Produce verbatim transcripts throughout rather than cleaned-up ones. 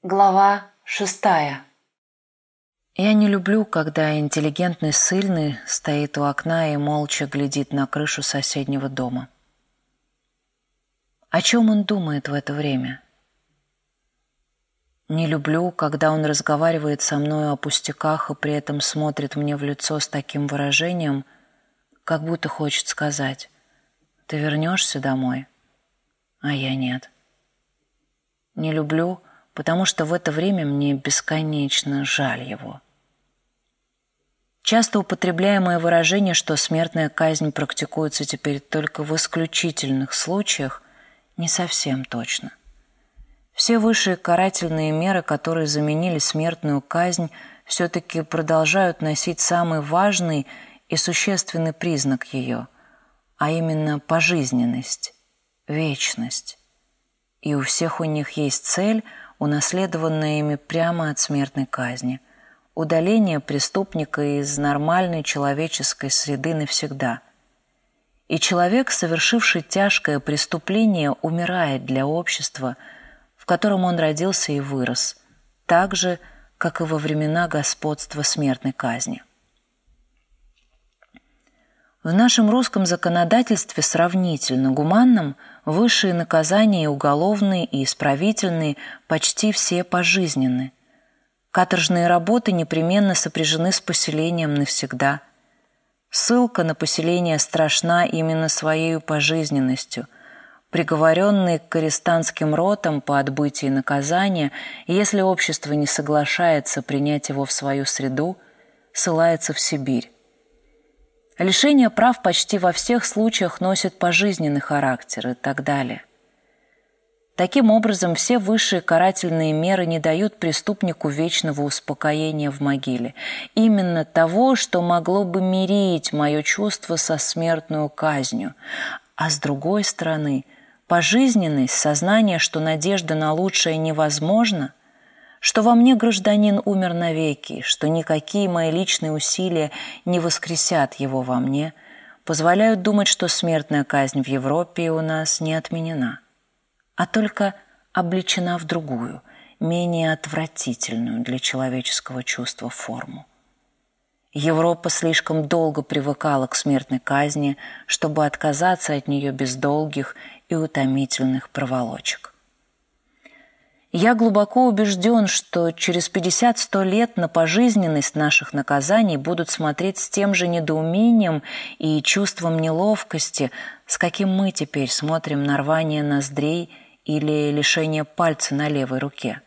Глава шестая. Я не люблю, когда интеллигентный ссыльный стоит у окна и молча глядит на крышу соседнего дома. О чем он думает в это время? Не люблю, когда он разговаривает со мной о пустяках и при этом смотрит мне в лицо с таким выражением, как будто хочет сказать: «Ты вернешься домой?» А я нет. Не люблю, потому что в это время мне бесконечно жаль его. Часто употребляемое выражение, что смертная казнь практикуется теперь только в исключительных случаях, не совсем точно. Все высшие карательные меры, которые заменили смертную казнь, все-таки продолжают носить самый важный и существенный признак ее, а именно пожизненность, вечность. И у всех у них есть цель, унаследованная ими прямо от смертной казни – удаление преступника из нормальной человеческой среды навсегда. И человек, совершивший тяжкое преступление, умирает для общества, в котором он родился и вырос, так же, как и во времена господства смертной казни. В нашем русском законодательстве сравнительно гуманном высшие наказания и уголовные, и исправительные почти все пожизненны. Каторжные работы непременно сопряжены с поселением навсегда. Ссылка на поселение страшна именно своей пожизненностью. Приговоренный к арестантским ротам по отбытии наказания, если общество не соглашается принять его в свою среду, ссылается в Сибирь. Лишение прав почти во всех случаях носит пожизненный характер и так далее. Таким образом, все высшие карательные меры не дают преступнику вечного успокоения в могиле, именно того, что могло бы мирить мое чувство со смертную казнью. А с другой стороны, пожизненность, сознание, что надежда на лучшее невозможна, что во мне гражданин умер навеки, что никакие мои личные усилия не воскресят его во мне, позволяют думать, что смертная казнь в Европе у нас не отменена, а только облечена в другую, менее отвратительную для человеческого чувства форму. Европа слишком долго привыкала к смертной казни, чтобы отказаться от нее без долгих и утомительных проволочек. Я глубоко убежден, что через пятьдесят-сто лет на пожизненность наших наказаний будут смотреть с тем же недоумением и чувством неловкости, с каким мы теперь смотрим на рвание ноздрей или лишение пальца на левой руке.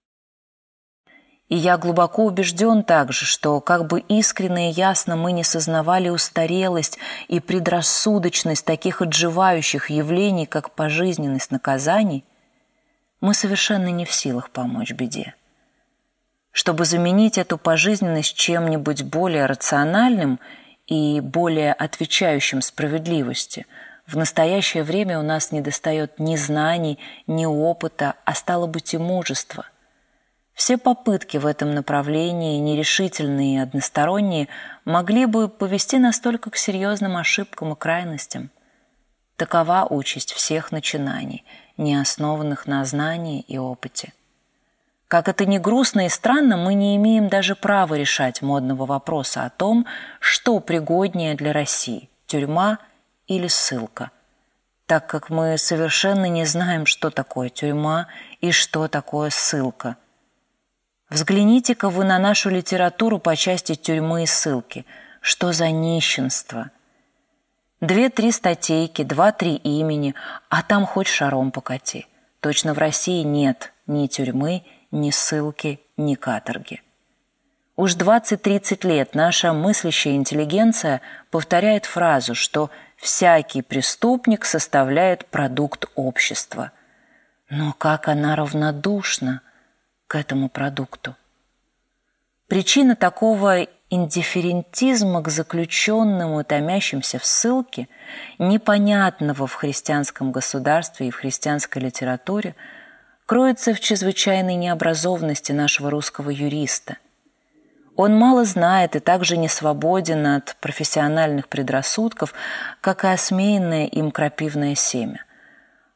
И я глубоко убежден также, что как бы искренне и ясно мы не сознавали устарелость и предрассудочность таких отживающих явлений, как пожизненность наказаний, мы совершенно не в силах помочь беде. Чтобы заменить эту пожизненность чем-нибудь более рациональным и более отвечающим справедливости, в настоящее время у нас недостает ни знаний, ни опыта, а стало быть и мужества. Все попытки в этом направлении, нерешительные и односторонние, могли бы повести нас только к серьезным ошибкам и крайностям. Такова участь всех начинаний, не основанных на знании и опыте. Как это ни грустно и странно, мы не имеем даже права решать модного вопроса о том, что пригоднее для России – тюрьма или ссылка, так как мы совершенно не знаем, что такое тюрьма и что такое ссылка. Взгляните-ка вы на нашу литературу по части тюрьмы и ссылки. Что за нищенство! Две-три статейки, два-три имени, а там хоть шаром покати. Точно в России нет ни тюрьмы, ни ссылки, ни каторги. Уж двадцать-тридцать лет наша мыслящая интеллигенция повторяет фразу, что всякий преступник составляет продукт общества. Но как она равнодушна к этому продукту. Причина такого индифферентизма к заключенным и томящимся в ссылке, непонятного в христианском государстве и в христианской литературе, кроется в чрезвычайной необразованности нашего русского юриста. Он мало знает и также не свободен от профессиональных предрассудков, как и осмеянное им крапивное семя.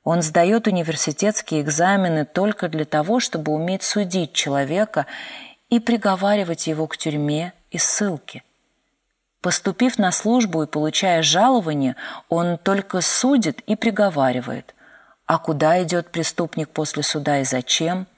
Он сдает университетские экзамены только для того, чтобы уметь судить человека и приговаривать его к тюрьме и ссылке. Поступив на службу и получая жалование, он только судит и приговаривает. А куда идет преступник после суда и зачем?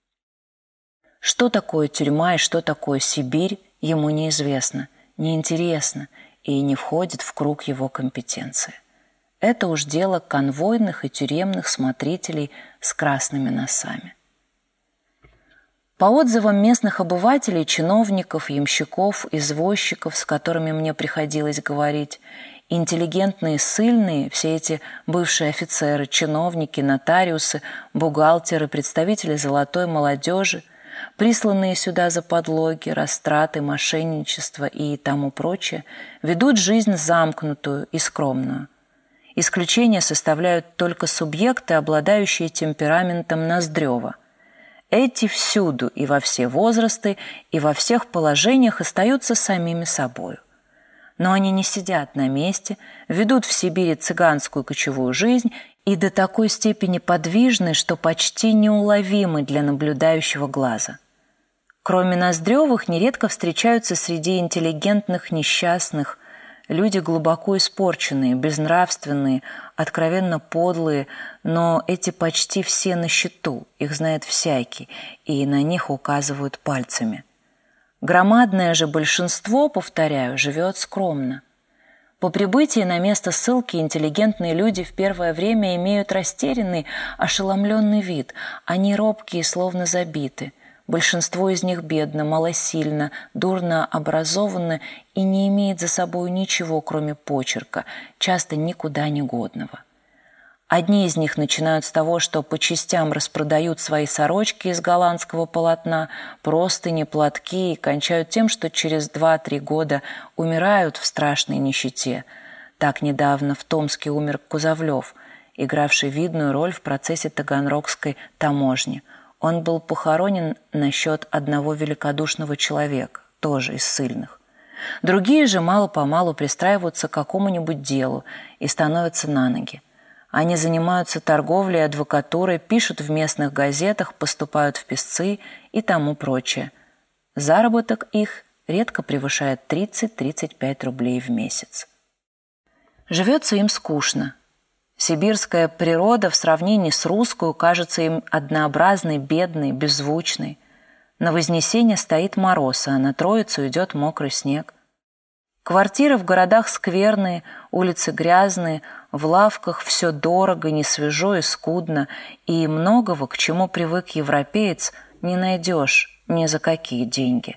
Что такое тюрьма и что такое Сибирь, ему неизвестно, неинтересно и не входит в круг его компетенции. Это уж дело конвойных и тюремных смотрителей с красными носами. По отзывам местных обывателей, чиновников, ямщиков, извозчиков, с которыми мне приходилось говорить, интеллигентные, ссыльные, все эти бывшие офицеры, чиновники, нотариусы, бухгалтеры, представители золотой молодежи, присланные сюда за подлоги, растраты, мошенничество и тому прочее, ведут жизнь замкнутую и скромную. Исключение составляют только субъекты, обладающие темпераментом Ноздрёва. Эти всюду и во все возрасты, и во всех положениях остаются самими собою. Но они не сидят на месте, ведут в Сибири цыганскую кочевую жизнь и до такой степени подвижны, что почти неуловимы для наблюдающего глаза. Кроме Ноздрёвых, нередко встречаются среди интеллигентных несчастных люди глубоко испорченные, безнравственные, откровенно подлые, но эти почти все на счету, их знает всякий, и на них указывают пальцами. Громадное же большинство, повторяю, живет скромно. По прибытии на место ссылки интеллигентные люди в первое время имеют растерянный, ошеломленный вид, они робкие, словно забиты. Большинство из них бедно, малосильно, дурно образовано и не имеет за собой ничего, кроме почерка, часто никуда не годного. Одни из них начинают с того, что по частям распродают свои сорочки из голландского полотна, простыни, платки и кончают тем, что через два-три года умирают в страшной нищете. Так недавно в Томске умер Кузовлев, игравший видную роль в процессе Таганрогской таможни. Он был похоронен на счет одного великодушного человека, тоже из ссыльных. Другие же мало-помалу пристраиваются к какому-нибудь делу и становятся на ноги. Они занимаются торговлей, адвокатурой, пишут в местных газетах, поступают в писцы и тому прочее. Заработок их редко превышает тридцать-тридцать пять рублей в месяц. Живется им скучно. Сибирская природа в сравнении с русской кажется им однообразной, бедной, беззвучной. На Вознесение стоит мороз, а на Троицу идет мокрый снег. Квартиры в городах скверные, улицы грязные, в лавках все дорого, несвежо и скудно, и многого, к чему привык европеец, не найдешь ни за какие деньги.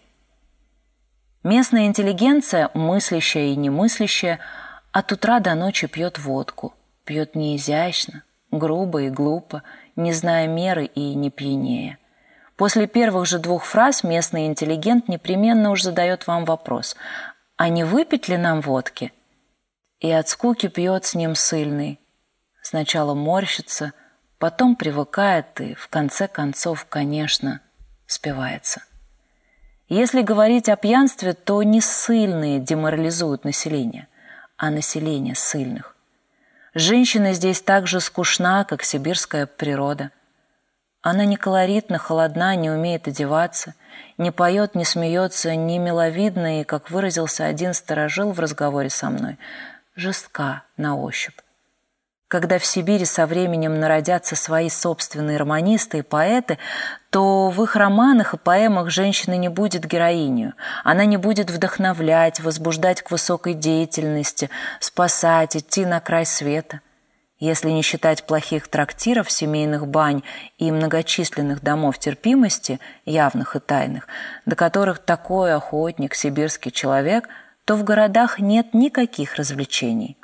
Местная интеллигенция, мыслящая и немыслящая, от утра до ночи пьет водку. Пьет неизящно, грубо и глупо, не зная меры и не пьянея. После первых же двух фраз местный интеллигент непременно уж задает вам вопрос: «А не выпить ли нам водки?» И от скуки пьет с ним ссыльный. Сначала морщится, потом привыкает и, в конце концов, конечно, спивается. Если говорить о пьянстве, то не ссыльные деморализуют население, а население ссыльных. Женщина здесь так же скучна, как сибирская природа. Она не колоритна, холодна, не умеет одеваться, не поет, не смеется, не миловидна и, как выразился один старожил в разговоре со мной, жестка на ощупь. Когда в Сибири со временем народятся свои собственные романисты и поэты, то в их романах и поэмах женщина не будет героинью. Она не будет вдохновлять, возбуждать к высокой деятельности, спасать, идти на край света. Если не считать плохих трактиров, семейных бань и многочисленных домов терпимости, явных и тайных, до которых такой охотник, сибирский человек, то в городах нет никаких развлечений.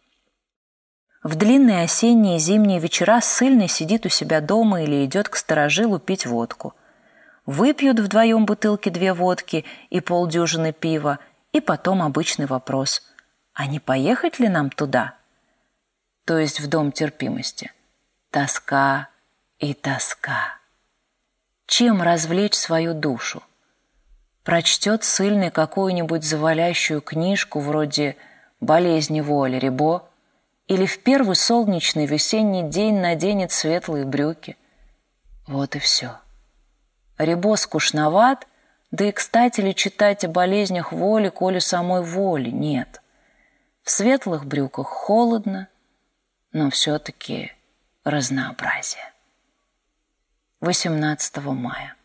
В длинные осенние и зимние вечера ссыльный сидит у себя дома или идет к старожилу пить водку. Выпьют вдвоем бутылки две водки и полдюжины пива, и потом обычный вопрос: а не поехать ли нам туда? То есть в дом терпимости. Тоска и тоска. Чем развлечь свою душу? Прочтет ссыльный какую-нибудь завалящую книжку вроде «Болезни воли» Рибо Или в первый солнечный весенний день наденет светлые брюки. Вот и все. Рябо скучноват, да и кстати ли читать о болезнях воли, коли самой воли нет. В светлых брюках холодно, но все-таки разнообразие. восемнадцатого мая.